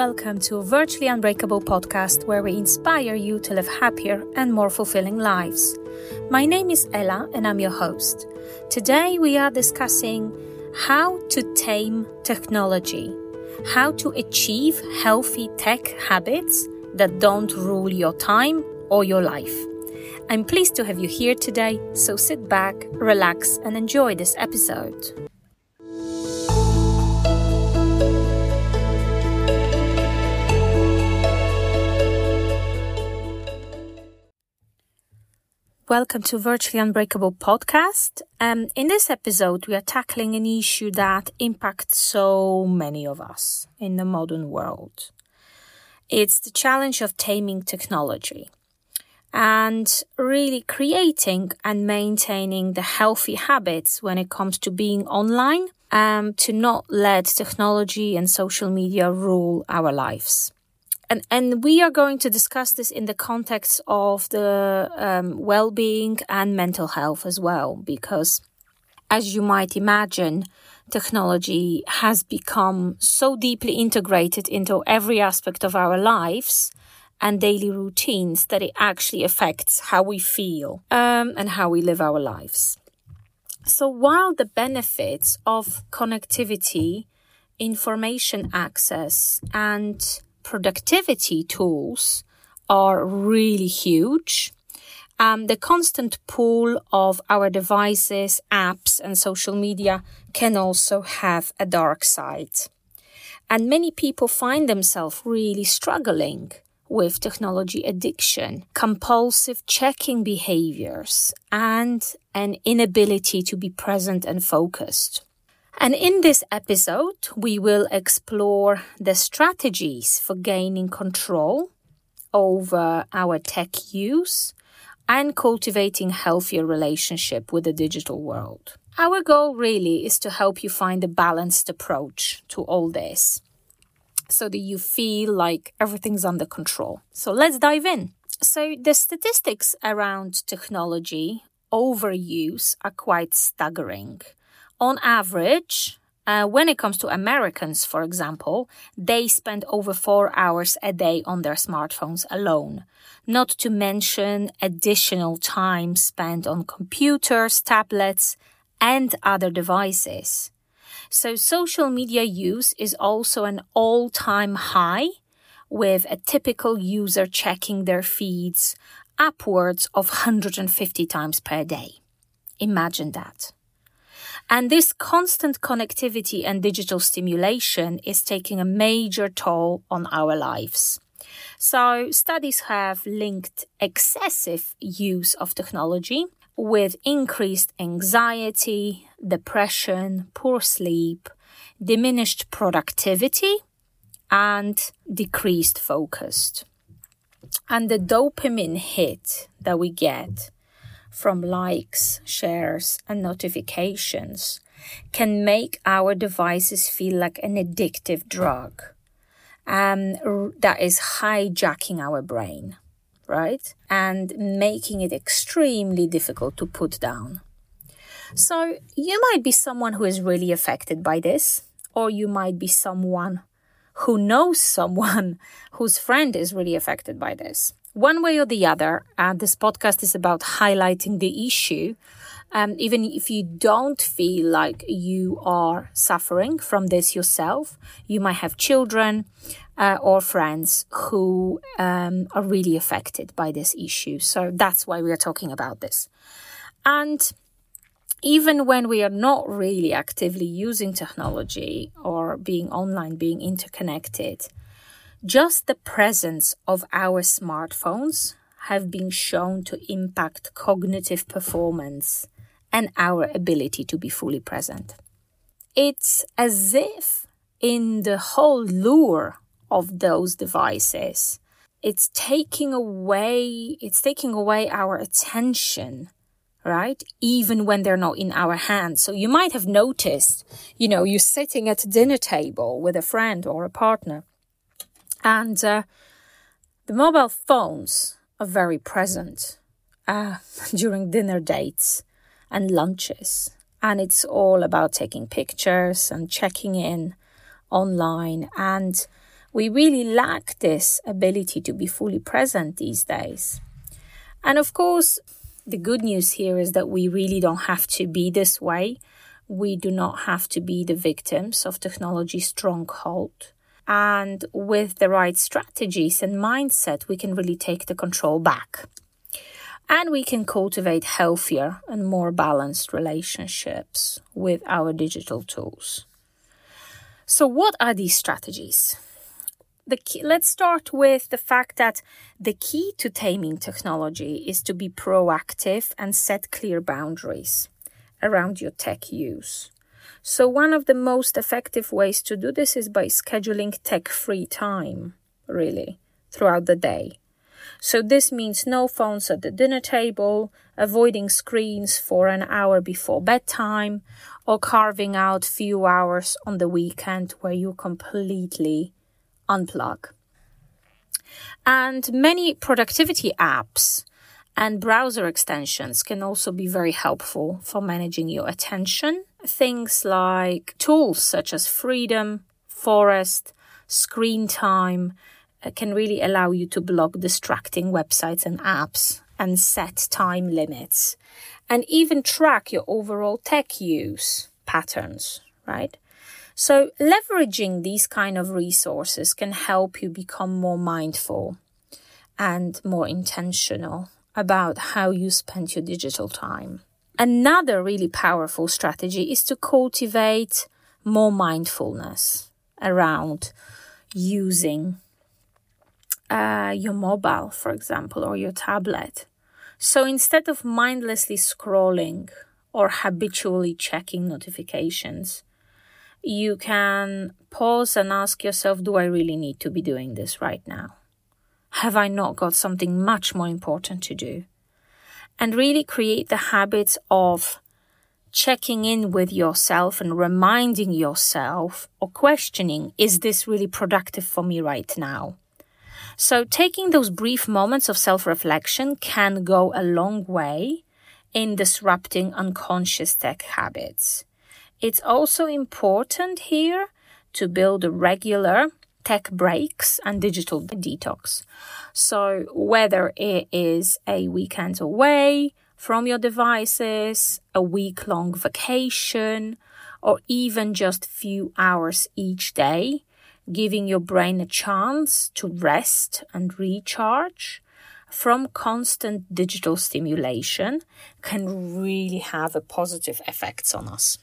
welcome to a Virtually Unbreakable podcast where we inspire you to live happier and more fulfilling lives. My name is Ella and I'm your host. Today we are discussing how to tame technology, how to achieve healthy tech habits that don't rule your time or your life. I'm pleased to have you here today, so sit back, relax and enjoy this episode. Welcome to Virtually Unbreakable podcast. In this episode, we are tackling an issue that impacts so many of us in the modern world. It's the challenge of taming technology and really creating and maintaining the healthy habits when it comes to being online, to not let technology and social media rule our lives. And we are going to discuss this in the context of the well-being and mental health as well, because as you might imagine, technology has become so deeply integrated into every aspect of our lives and daily routines that it actually affects how we feel and how we live our lives. So while the benefits of connectivity, information access, and productivity tools are really huge, the constant pull of our devices, apps, and social media can also have a dark side. And many people find themselves really struggling with technology addiction, compulsive checking behaviors, and an inability to be present and focused. And in this episode, we will explore the strategies for gaining control over our tech use and cultivating a healthier relationship with the digital world. Our goal really is to help you find a balanced approach to all this so that you feel like everything's under control. So let's dive in. So the statistics around technology overuse are quite staggering. On average, when it comes to Americans, for example, they spend over 4 hours a day on their smartphones alone, not to mention additional time spent on computers, tablets, and other devices. So social media use is also an all-time high, with a typical user checking their feeds upwards of 150 times per day. Imagine that. And this constant connectivity and digital stimulation is taking a major toll on our lives. So studies have linked excessive use of technology with increased anxiety, depression, poor sleep, diminished productivity, and decreased focus. And the dopamine hit that we get from likes, shares, and notifications can make our devices feel like an addictive drug that is hijacking our brain, right? And making it extremely difficult to put down. So you might be someone who is really affected by this, or you might be someone who knows someone whose friend is really affected by this. One way or the other, this podcast is about highlighting the issue. Even if you don't feel like you are suffering from this yourself, you might have children or friends who are really affected by this issue. So that's why we are talking about this. And even when we are not really actively using technology or being online, being interconnected, just the presence of our smartphones have been shown to impact cognitive performance and our ability to be fully present. It's as if in the whole lure of those devices, it's taking away our attention, right? Even when they're not in our hands. So you might have noticed, you're sitting at a dinner table with a friend or a partner, and the mobile phones are very present during dinner dates and lunches. And it's all about taking pictures and checking in online. And We really lack this ability to be fully present these days. And of course, the good news here is that we really don't have to be this way. We do not have to be the victims of technology's stronghold. And with the right strategies and mindset, we can really take the control back. And we can cultivate healthier and more balanced relationships with our digital tools. So what are these strategies? Let's start with the fact that the key to taming technology is to be proactive and set clear boundaries around your tech use. So one of the most effective ways to do this is by scheduling tech-free time, really, throughout the day. So this means no phones at the dinner table, avoiding screens for an hour before bedtime, or carving out few hours on the weekend where you completely unplug. And many productivity apps and browser extensions can also be very helpful for managing your attention. Things like tools such as Freedom, Forest, Screen Time can really allow you to block distracting websites and apps and set time limits and even track your overall tech use patterns, right? So leveraging these kind of resources can help you become more mindful and more intentional about how you spend your digital time. Another really powerful strategy is to cultivate more mindfulness around using your mobile, for example, or your tablet. So instead of mindlessly scrolling or habitually checking notifications, you can pause and ask yourself, do I really need to be doing this right now? Have I not got something much more important to do? And really create the habits of checking in with yourself and reminding yourself or questioning, is this really productive for me right now? So taking those brief moments of self-reflection can go a long way in disrupting unconscious tech habits. It's also important here to build regular tech breaks and digital detox. So whether it is a weekend away from your devices, a week-long vacation, or even just few hours each day, giving your brain a chance to rest and recharge from constant digital stimulation can really have a positive effects on us.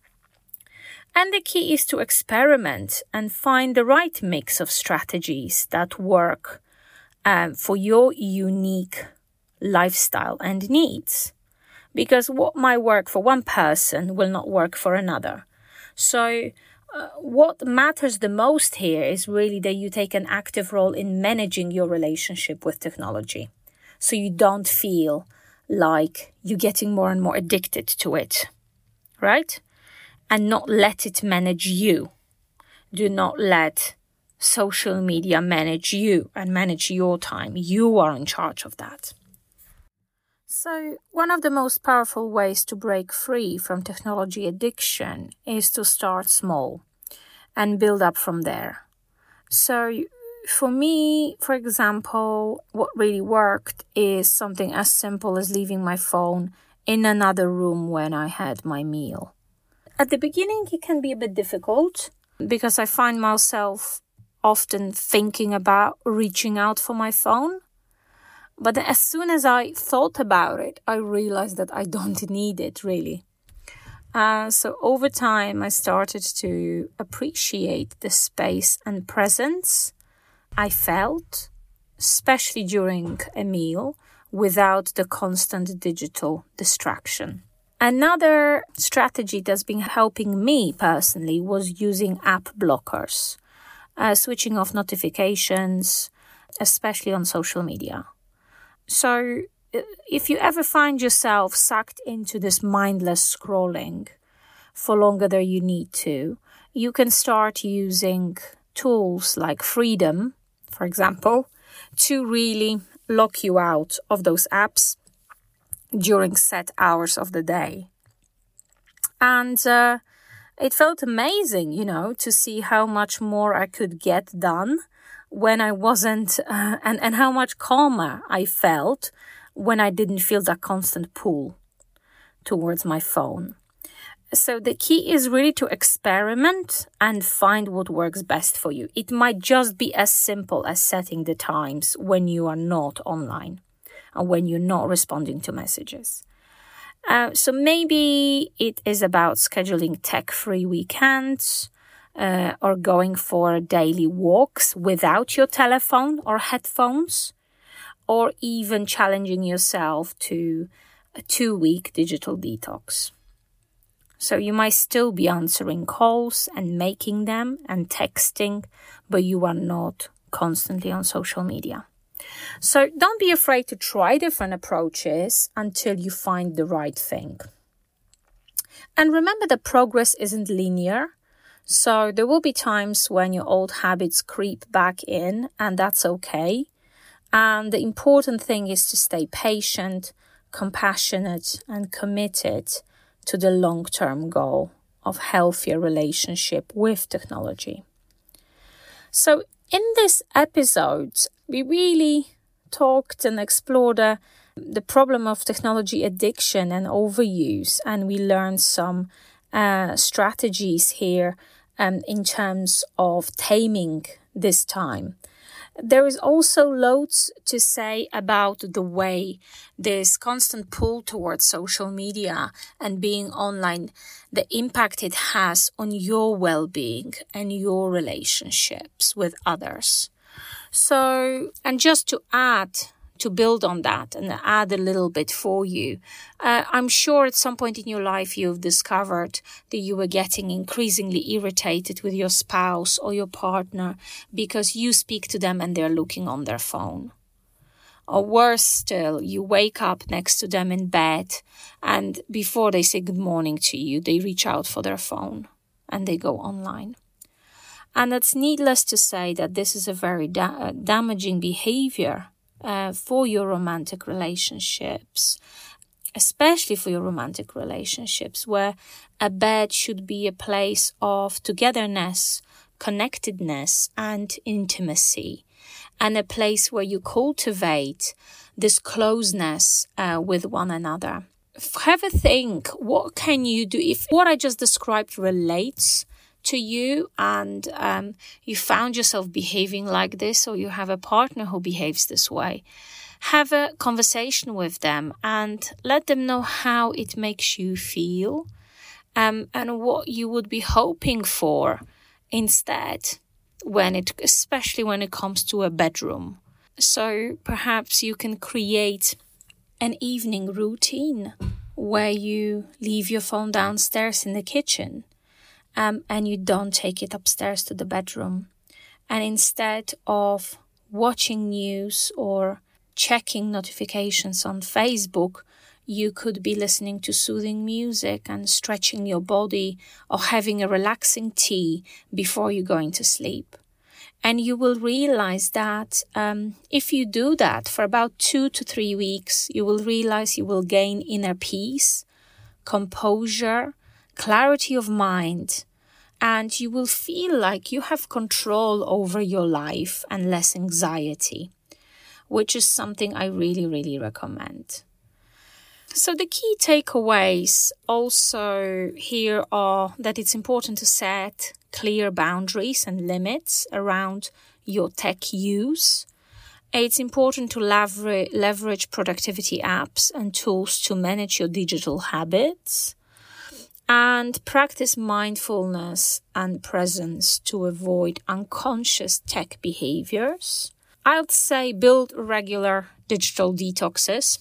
And the key is to experiment and find the right mix of strategies that work for your unique lifestyle and needs. Because what might work for one person will not work for another. So what matters the most here is really that you take an active role in managing your relationship with technology. So you don't feel like you're getting more and more addicted to it, right? And not let it manage you. Do not let social media manage you and manage your time. You are in charge of that. So one of the most powerful ways to break free from technology addiction is to start small and build up from there. So for me, for example, what really worked is something as simple as leaving my phone in another room when I had my meal. At the beginning, it can be a bit difficult because I find myself often thinking about reaching out for my phone. But as soon as I thought about it, I realized that I don't need it really. So over time, I started to appreciate the space and presence I felt, especially during a meal, without the constant digital distraction. Another strategy that's been helping me personally was using app blockers, switching off notifications, especially on social media. So if you ever find yourself sucked into this mindless scrolling for longer than you need to, you can start using tools like Freedom, for example, to really lock you out of those apps during set hours of the day. And it felt amazing, to see how much more I could get done when I wasn't, and how much calmer I felt when I didn't feel that constant pull towards my phone. So the key is really to experiment and find what works best for you. It might just be as simple as setting the times when you are not online and when you're not responding to messages. So maybe it is about scheduling tech-free weekends or going for daily walks without your telephone or headphones, or even challenging yourself to a 2-week digital detox. So you might still be answering calls and making them and texting, but you are not constantly on social media. So don't be afraid to try different approaches until you find the right thing. And remember that progress isn't linear. So there will be times when your old habits creep back in, and that's okay. And the important thing is to stay patient, compassionate, and committed to the long-term goal of healthier relationship with technology. So in this episode, we really talked and explored the problem of technology addiction and overuse, and we learned some strategies here in terms of taming this time. There is also loads to say about the way this constant pull towards social media and being online, the impact it has on your well-being and your relationships with others. So, and just to build on that and add a little bit for you, I'm sure at some point in your life you've discovered that you were getting increasingly irritated with your spouse or your partner because you speak to them and they're looking on their phone. Or worse still, you wake up next to them in bed and before they say good morning to you, they reach out for their phone and they go online. And it's needless to say that this is a very damaging behavior for your romantic relationships, especially for your romantic relationships, where a bed should be a place of togetherness, connectedness, and intimacy, and a place where you cultivate this closeness with one another. Have a think, what can you do if what I just described relates to you and you found yourself behaving like this, or you have a partner who behaves this way? Have a conversation with them and let them know how it makes you feel and what you would be hoping for instead, especially when it comes to a bedroom. So perhaps you can create an evening routine where you leave your phone downstairs in the kitchen. And you don't take it upstairs to the bedroom. And instead of watching news or checking notifications on Facebook, you could be listening to soothing music and stretching your body or having a relaxing tea before you're going to sleep. And you will realize that if you do that for about 2 to 3 weeks, you will realize you will gain inner peace, composure, clarity of mind, and you will feel like you have control over your life and less anxiety, which is something I really, really recommend. So the key takeaways also here are that it's important to set clear boundaries and limits around your tech use. It's important to leverage productivity apps and tools to manage your digital habits, and practice mindfulness and presence to avoid unconscious tech behaviors. I'd say build regular digital detoxes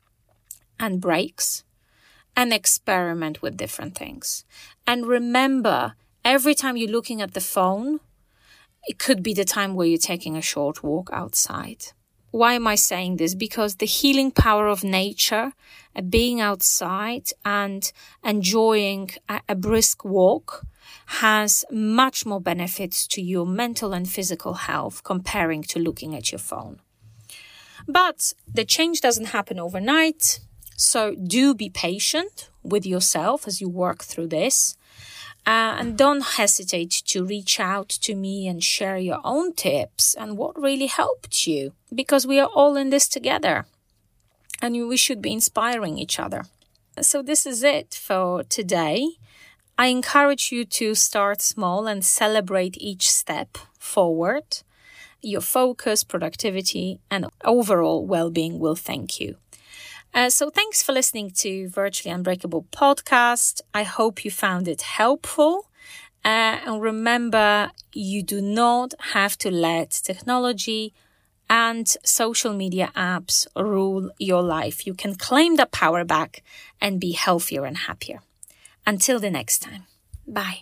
and breaks and experiment with different things. And remember, every time you're looking at the phone, it could be the time where you're taking a short walk outside. Why am I saying this? Because the healing power of nature, being outside and enjoying a brisk walk has much more benefits to your mental and physical health comparing to looking at your phone. But the change doesn't happen overnight. So do be patient with yourself as you work through this. And don't hesitate to reach out to me and share your own tips and what really helped you, because we are all in this together and we should be inspiring each other. So this is it for today. I encourage you to start small and celebrate each step forward. Your focus, productivity, and overall well-being will thank you. So thanks for listening to Virtually Unbreakable podcast. I hope you found it helpful. And remember, you do not have to let technology and social media apps rule your life. You can claim that power back and be healthier and happier. Until the next time. Bye.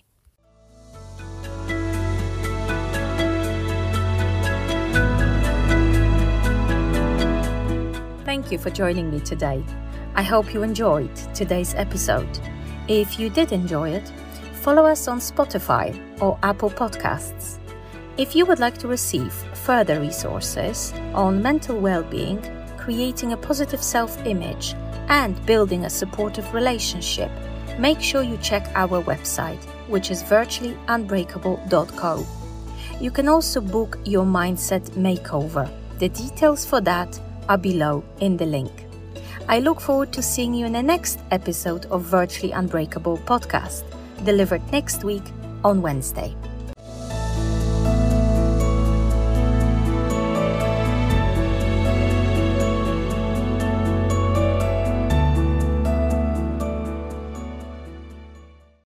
Thank you for joining me today. I hope you enjoyed today's episode. If you did enjoy it, follow us on Spotify or Apple Podcasts. If you would like to receive further resources on mental well-being, creating a positive self-image, and building a supportive relationship, make sure you check our website, which is virtuallyunbreakable.co. You can also book your mindset makeover. The details for that are below in the link. I look forward to seeing you in the next episode of Virtually Unbreakable podcast, delivered next week on Wednesday.